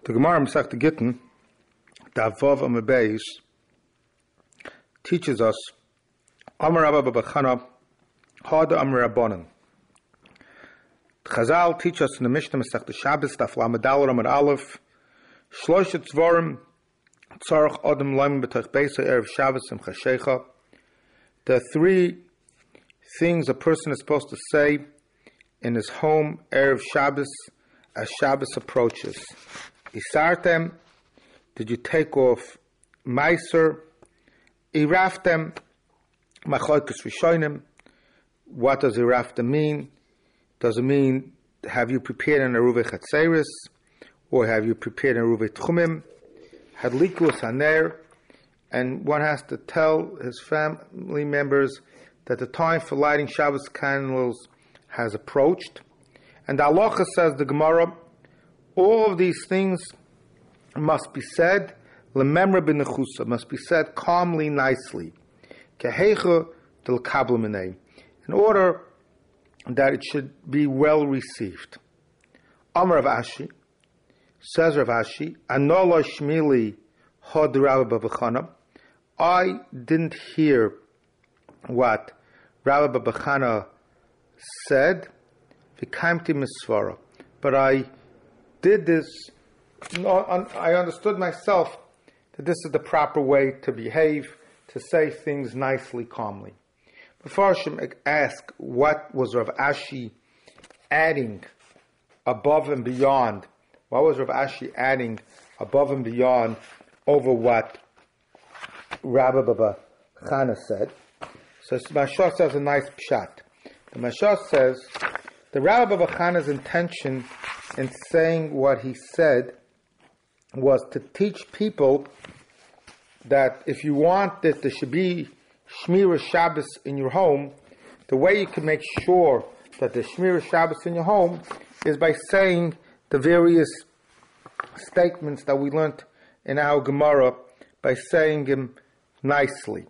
The Gemara Masechta Gittin, Daf Vav Amud Beis, teaches us Amar Rabba bar Chana Hada Amar Rabbanan. Chazal teach us in the Mishnah Masechta Shabbos Daf Lamed Daled Amud Aleph Shloshet Zvarim Tzarech Adam Laim B'Toich Beisa Erev Shabbos Simcha Shecha. There are three things a person is supposed to say in his home Erev Shabbos as Shabbos approaches. Isartem, did you take off Meiser? Iraftem, Machoikus Rishonim. What does Iraftem mean? Does it mean, have you prepared an Aruvei Chatzeris? Or have you prepared an Aruvei Tchumim? Hadlikus Haner. And one has to tell his family members that the time for lighting Shabbos candles has approached. And the halacha says, the Gemara, all of these things must be said, lememra b'nechusa, must be said calmly, nicely, keheicha del kabel minei, in order that it should be well received. Amar Rav Ashi, says Rav Ashi, Anola shmili hod Rabba bar Chana, I didn't hear what Rabba bar Chana said, v'kaimti misvara, but I did this, I understood myself that this is the proper way to behave, to say things nicely, calmly. Before Hashem ask what was Rav Ashi adding above and beyond, what was Rav Ashi adding above and beyond over what Rabba bar Chana said. So Mashah says a nice pshat. The Mashah says the Rabba bar Chana's intention in saying what he said was to teach people that if you want that there should be Shmira Shabbos in your home, the way you can make sure that there's Shmira Shabbos in your home is by saying the various statements that we learned in our Gemara, by saying them nicely.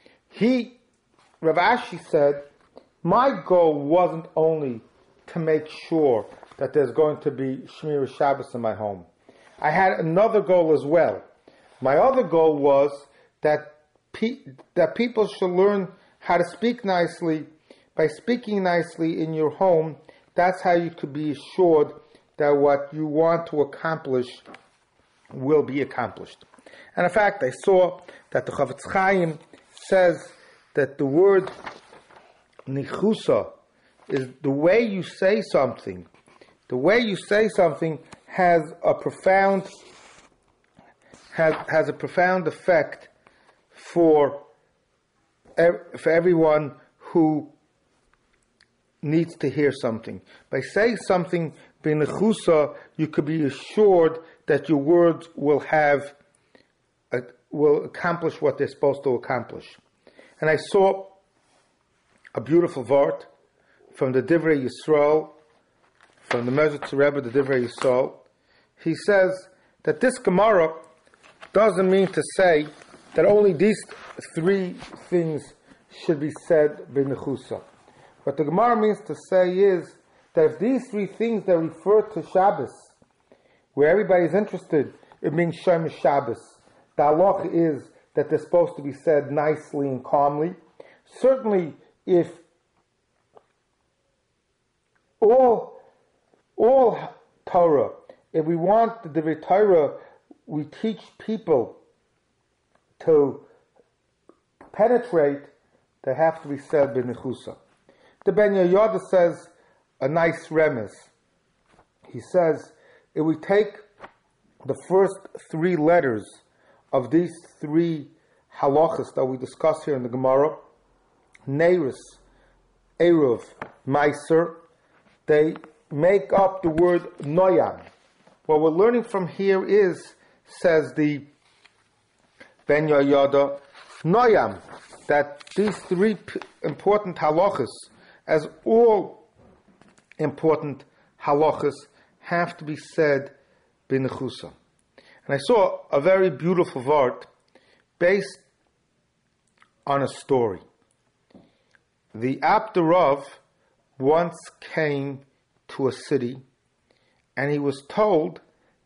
Rav Ashi said, my goal wasn't only to make sure that there's going to be Shmira Shabbos in my home. I had another goal as well. My other goal was that people should learn how to speak nicely. By speaking nicely in your home, that's how you could be assured that what you want to accomplish will be accomplished. And in fact, I saw that the Chavetz Chaim says that the word nichusa is the way you say something. The way you say something has a profound effect for everyone who needs to hear something. By saying something b'nechusa, you could be assured that your words will accomplish what they're supposed to accomplish. And I saw a beautiful vart from the Divrei Yisrael, from the Mezritch Rebbe, the Divrei Yisrael. He says that this Gemara doesn't mean to say that only these three things should be said b'nechusa. What the Gemara means to say is that if these three things that refer to Shabbos, where everybody is interested, it means Shem Shabbos. The halach is that they're supposed to be said nicely and calmly. Certainly, if all Torah, if we want the Divrei Torah, we teach people to penetrate, they have to be said b'nechusa. The Ben Yehoyada says a nice remez. He says, if we take the first three letters of these three halachas that we discuss here in the Gemara, Neiris, Eruv, Meiser, they make up the word Noyam. What we're learning from here is, says the Ben Yehoyada, Noyam, that these three important halachas, as all important halachas, have to be said b'nechusa. And I saw a very beautiful vart based on a story. The Abderav once came to a city, and he was told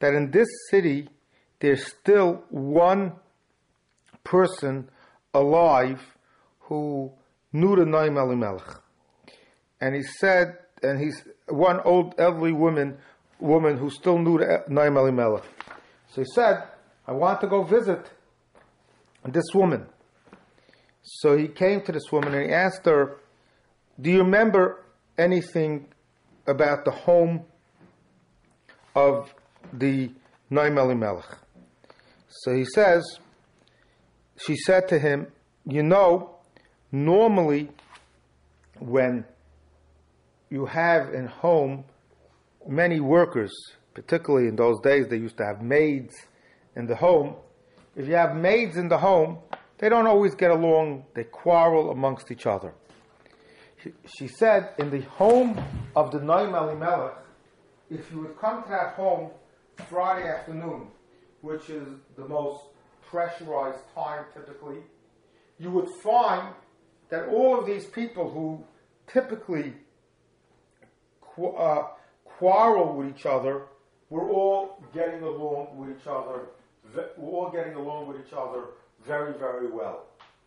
that in this city there's still one person alive who knew the Noam Elimelech. And he said, and he's one old elderly woman who still knew the Noam Elimelech. So he said, I want to go visit this woman. So he came to this woman and he asked her, do you remember anything about the home of the Noam Elimelech? So he says, she said to him, normally when you have in home many workers, particularly in those days they used to have maids in the home. If you have maids in the home, they don't always get along, they quarrel amongst each other. She said, in the home of the Noam Elimelech, if you would come to that home Friday afternoon, which is the most pressurized time typically, you would find that all of these people who typically quarrel with each other were all getting along with each other. Very, very well.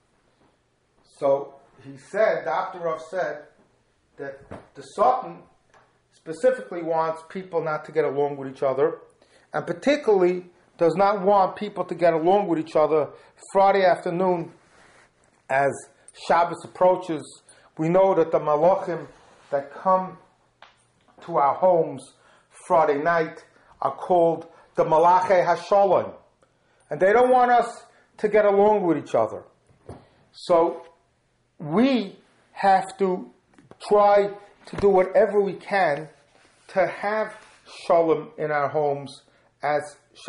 So he said, Dr. Rav said, that the Sultan specifically wants people not to get along with each other, and particularly does not want people to get along with each other Friday afternoon as Shabbos approaches. We know that the Malachim that come to our homes Friday night are called the Malachei HaShalom, and they don't want us to get along with each other. So we have to try to do whatever we can to have shalom in our homes as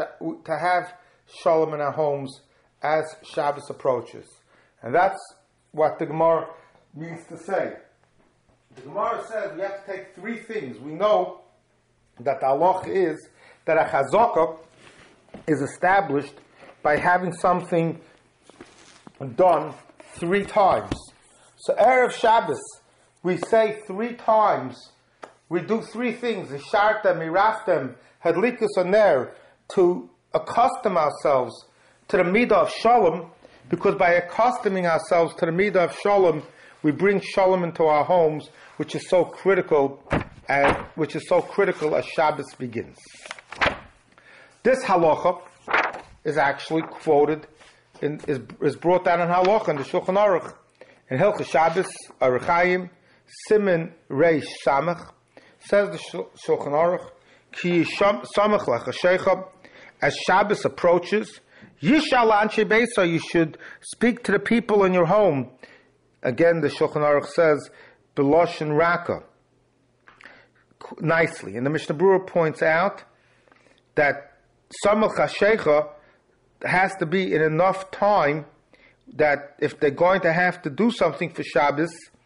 Shabbos approaches. And that's what the Gemara means to say. The Gemara says we have to take three things. We know that the halach is that a chazakah is established by having something done 3 times. So Erev Shabbos, we say 3 times, we do 3 things, Ishartem, Miraftem, Hadlikus Aner, to accustom ourselves to the Midah of Shalom, because by accustoming ourselves to the Midah of Shalom, we bring Shalom into our homes, which is so critical as Shabbos begins. This halacha is actually quoted, is brought down in halacha in the Shulchan Aruch. In Hilchos Shabbos, Aruch Chaim, Siman Reish Samach, says the Shulchan Aruch, Ki Samach Lachashecha, as Shabbos approaches, Yishal Anshe Beisa, you should speak to the people in your home. Again, the Shulchan Aruch says, B'loshen Raka, nicely. And the Mishnah Berurah points out that Samach HaShecha has to be in enough time that if they're going to have to do something for Shabbos,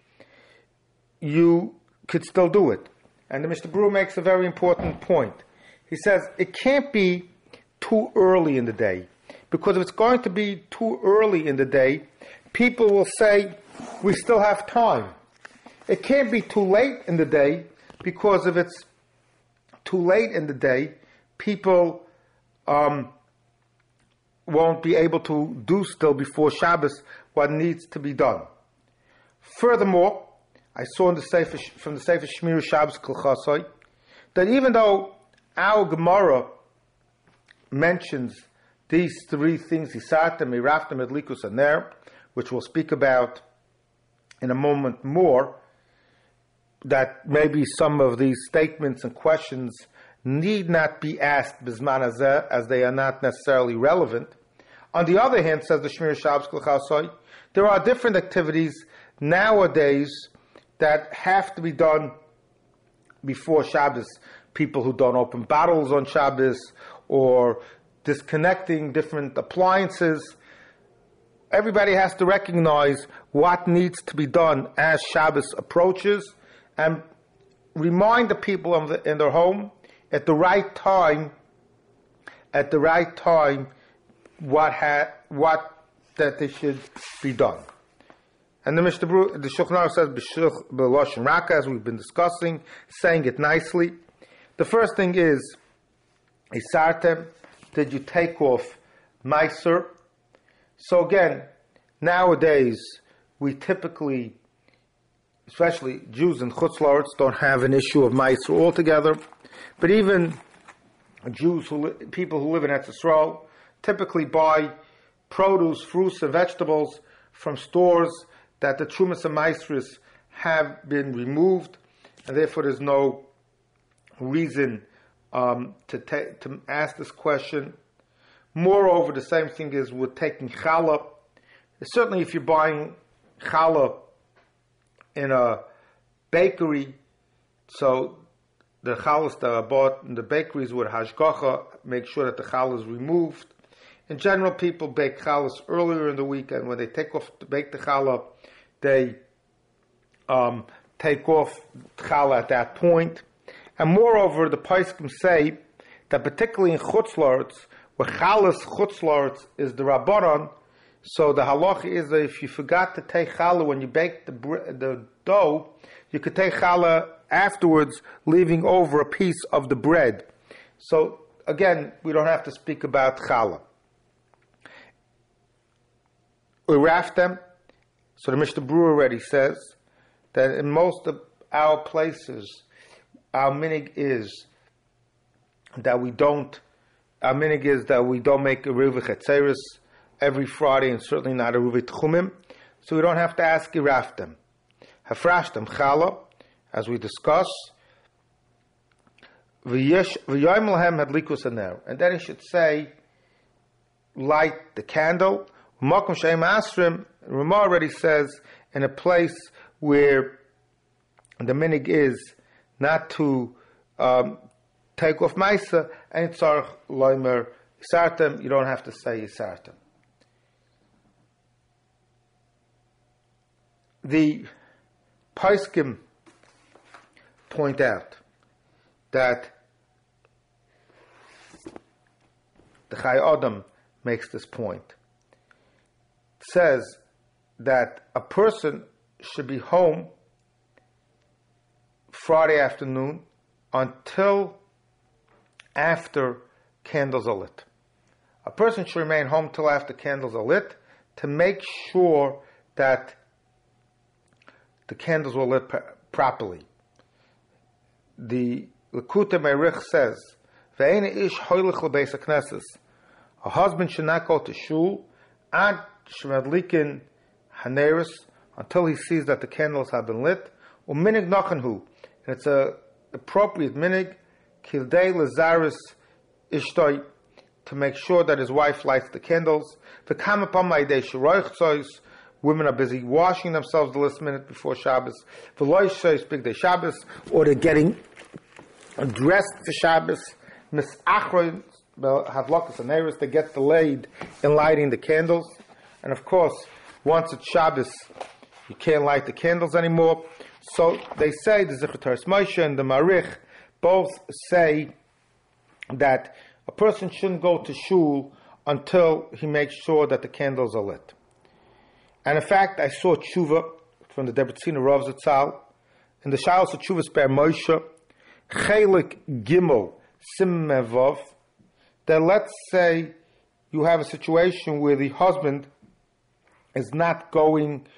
you could still do it. And the Mishnah Berurah makes a very important point. He says it can't be too early in the day, because if it's going to be too early in the day, people will say, we still have time. It can't be too late in the day, because if it's too late in the day, people won't be able to do still before Shabbos what needs to be done. Furthermore, I saw in the Sefer, from the Sefer Shmir Shabbos Kol Chasai, that even though our Gemara mentions these 3 things, Hisatem, Miraftem, Adlikus Aner, which we'll speak about in a moment more, that maybe some of these statements and questions need not be asked Bizman Hazeh, as they are not necessarily relevant. On the other hand, says the Shmir Shabbos Kol Chasai, there are different activities nowadays that have to be done before Shabbos. People who don't open bottles on Shabbos, or disconnecting different appliances. Everybody has to recognize what needs to be done as Shabbos approaches, and remind the people in their home at the right time, what that they should be done. And the Mishnah Berurah, the Shulchan Aruch says B'loshen Raka, as we've been discussing, saying it nicely. The first thing is Isartem, did you take off Meiser? So again, nowadays, we typically, especially Jews and Chutz La'aretz, don't have an issue of Meiser altogether. But even Jews, people who live in Eretz Yisrael, typically buy produce, fruits, and vegetables from stores that the Trumas and Meisers have been removed, and therefore there's no reason to ask this question. Moreover, the same thing is with taking challah. Certainly, if you're buying challah in a bakery, so the challahs that are bought in the bakeries with hashgacha, make sure that the challah is removed. In general, people bake challahs earlier in the week, and when they take off to bake the challah, they take off challah at that point. And moreover, the poskim say that particularly in Chutz La'aretz, where Chalas Chutz La'aretz is the Rabbanon, so the halacha is that if you forgot to take challah when you bake the dough, you could take challah afterwards, leaving over a piece of the bread. So again, we don't have to speak about challah. Uraftem, so the Mishnah Berurah already says that in most of our places, our minig is that we don't make a Eruv Chetzeres every Friday, and certainly not a Eruv Tchumim, so we don't have to ask Iraftem. Hafrashtem Chala, as we discuss, V'yoyim lahem hadlikus haner, and then he should say, light the candle. Makom she'em asrim, Ramah already says, in a place where the minig is not to take off Maisa, and tzarech loimer Yisartem, you don't have to say Yisartem. The poskim point out that the Chai Adam makes this point. It says that a person should be home Friday afternoon until after candles are lit. A person should remain home till after candles are lit to make sure that the candles were lit properly. The Likutei Meirich says, "Ve'ein ish hoylech lebeis hakneses." A husband should not go to shul ad shemadlikin haneris until he sees that the candles have been lit. U'minig nachanhu, and it's a appropriate minig kildei lezaris ishtoi, to make sure that his wife lights the candles. V'kam upon ma'idei sheroich tzois, women are busy washing themselves the last minute before Shabbos. V'loy shois big day Shabbos, or they're getting dressed for Shabbos. Misachron havlakas and eris, they get delayed in lighting the candles. And of course, once it's Shabbos, you can't light the candles anymore. So they say, the Zichur Teres Moshe and the Marich both say that a person shouldn't go to shul until he makes sure that the candles are lit. And in fact, I saw tshuva from the Debretziner Rav Zatzal in the Shalos of Tshuvas Ber Moshe, Chelik Gimel Sim Mevov, that let's say you have a situation where the husband is not going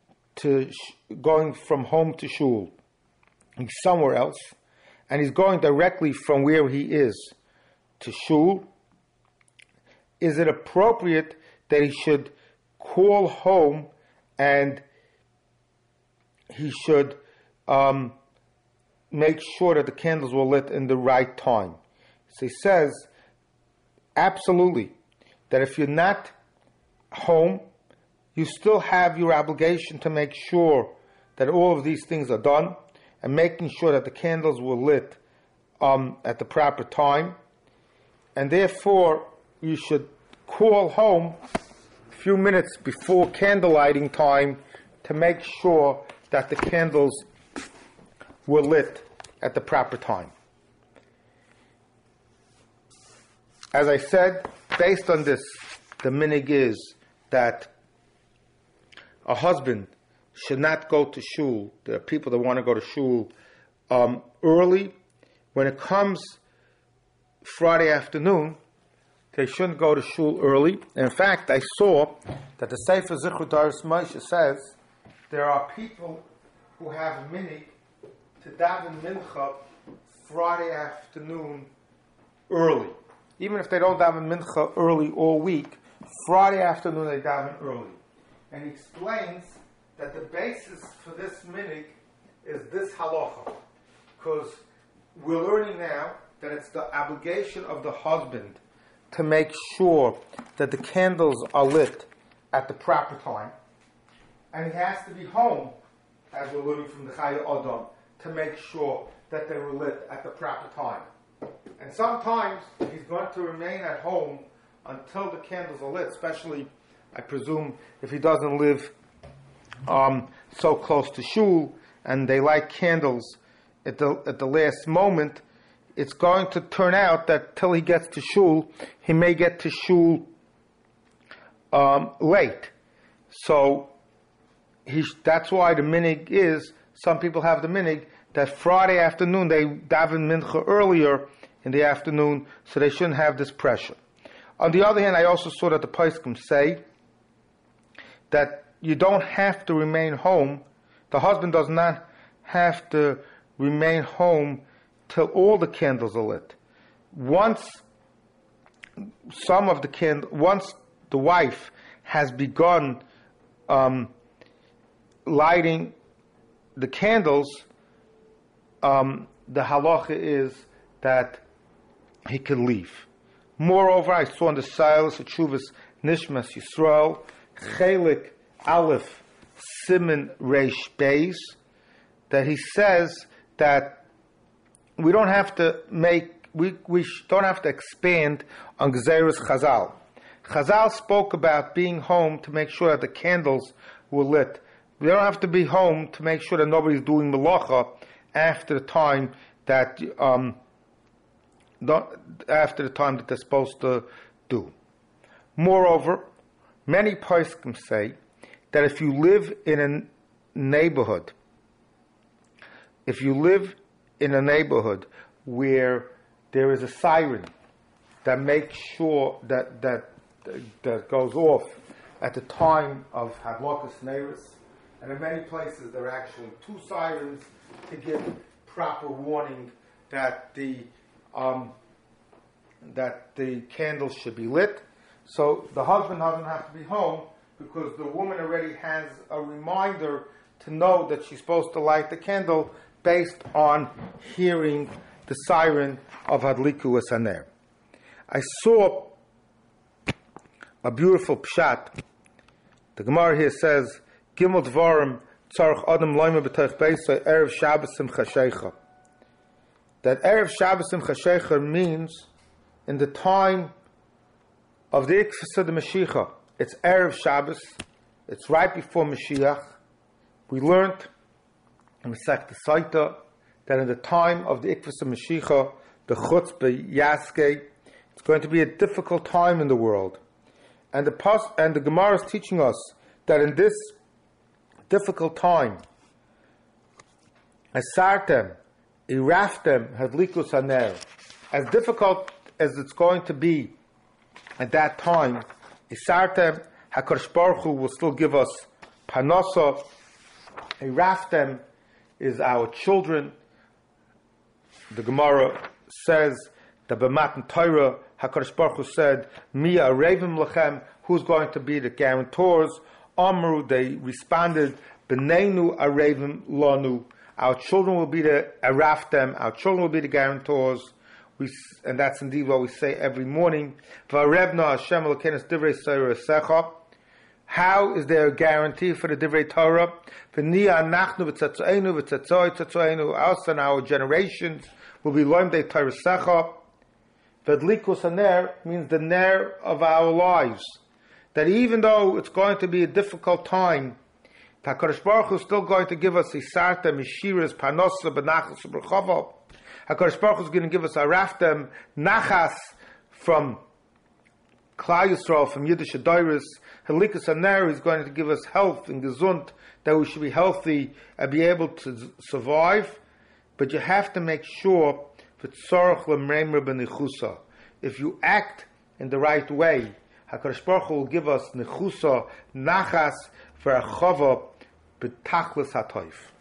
from home to shul. He's somewhere else, and he's going directly from where he is to shul. Is it appropriate that he should call home and he should make sure that the candles were lit in the right time? So he says, absolutely, that if you're not home, you still have your obligation to make sure that all of these things are done, and making sure that the candles were lit at the proper time. And therefore, you should call home a few minutes before candle lighting time to make sure that the candles were lit at the proper time. As I said, based on this, the minig is that a husband should not go to shul. There are people that want to go to shul early. When it comes Friday afternoon, they shouldn't go to shul early. And in fact, I saw that the Sefer Zichru Daras Moshe says there are people who have a minig to daven mincha Friday afternoon early. Even if they don't daven mincha early all week, Friday afternoon they daven early. And he explains that the basis for this minig is this halacha. Because we're learning now that it's the obligation of the husband to make sure that the candles are lit at the proper time. And he has to be home, as we're learning from the Chaya Adam, to make sure that they were lit at the proper time. And sometimes he's going to remain at home until the candles are lit, especially, I presume, if he doesn't live so close to shul and they light candles at the last moment. It's going to turn out that till he gets to shul, he may get to shul late. So that's why the minig is, some people have the minig, that Friday afternoon they daven mincha earlier in the afternoon, so they shouldn't have this pressure. On the other hand, I also saw that the poskim say that you don't have to remain home. The husband does not have to remain home till all the candles are lit. Once the wife has begun lighting the candles, the halacha is that he can leave. Moreover, I saw in the Silas Chuvas Nishmas Yisrael Chelik Aleph Siman Reish Beis that he says that we don't have to don't have to expand on Gzeirus Chazal. Chazal spoke about being home to make sure that the candles were lit. We don't have to be home to make sure that nobody's doing melacha after the time that they're supposed to do. Moreover, many poskim say that if you live in a neighborhood where there is a siren that makes sure that goes off at the time of Hadlakas Neiros, and in many places there are actually two sirens to give proper warning that the candles should be lit. So the husband doesn't have to be home because the woman already has a reminder to know that she's supposed to light the candle based on hearing the siren of Hadliku Haner. I saw a beautiful pshat. The Gemara here says, Gimel Dvarim Tzarech Adam Loima B'Toich Beisa Erev Shabbos Simcha Sheikha. That Erev Shabbos Simcha Sheikha means in the time of the Ikfus of the Mashiach. It's Erev Shabbos. It's right before Mashiach. We learned in Masechta Saita that in the time of the Ikvus of Mashiach, the Chutzpah Yaskei, it's going to be a difficult time in the world. And the Gemara is teaching us that in this difficult time, Asartem, Iraftem, Hadlikus Haner, as difficult as it's going to be at that time, Isartem, HaKadosh Baruch Hu will still give us Panosa. Iraftem is our children. The Gemara says that B'Matan Torah, HaKadosh Baruch Hu said, Mia Arevim Lechem, who's going to be the guarantors? Amru, they responded, B'neinu Arevim Lanu, our children will be the Araftem, our children will be the guarantors. And that's indeed what we say every morning. V'arevna Hashem Elokeinu Divrei Torah Secha. How is there a guarantee for the Divrei Torah? V'niya anachnu v'tzatzoenu v'tzatzoi tzatzoenu. Us and our generations will be loimdei Torah Secha. V'dlikus haner means the ner of our lives. That even though it's going to be a difficult time, HaKadosh Baruch Hu is still going to give us Isarta, Mishiras, Panosa, Benachas, B'rchava. HaKadosh Baruch Hu is going to give us Araftem, Nachas from Klal Yisrael, from Yiddish Adoris. Helikas Haner is going to give us health and gesund, that we should be healthy and be able to survive. But you have to make sure, If you act in the right way, HaKadosh Baruch Hu will give us nechusa, nachas, for a chava, b'tachlis hatoif.